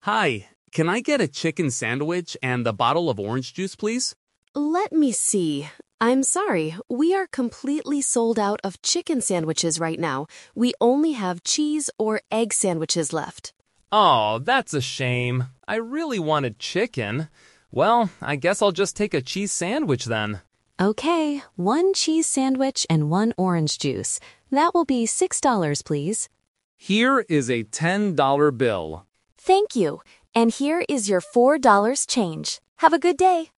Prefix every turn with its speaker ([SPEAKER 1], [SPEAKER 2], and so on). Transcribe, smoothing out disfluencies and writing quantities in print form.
[SPEAKER 1] Hi, can I get a chicken sandwich and a bottle of orange juice, please?
[SPEAKER 2] Let me see. I'm sorry, we are completely sold out of chicken sandwiches right now. We only have cheese or egg sandwiches left.
[SPEAKER 3] Oh, that's a shame. I really wanted chicken. Well, I guess I'll just take a cheese sandwich then.
[SPEAKER 4] Okay, 1 cheese sandwich and 1 orange juice. That will be $6, please.
[SPEAKER 1] Here is a $10 bill.
[SPEAKER 2] Thank you. And here is your $4 change. Have a good day.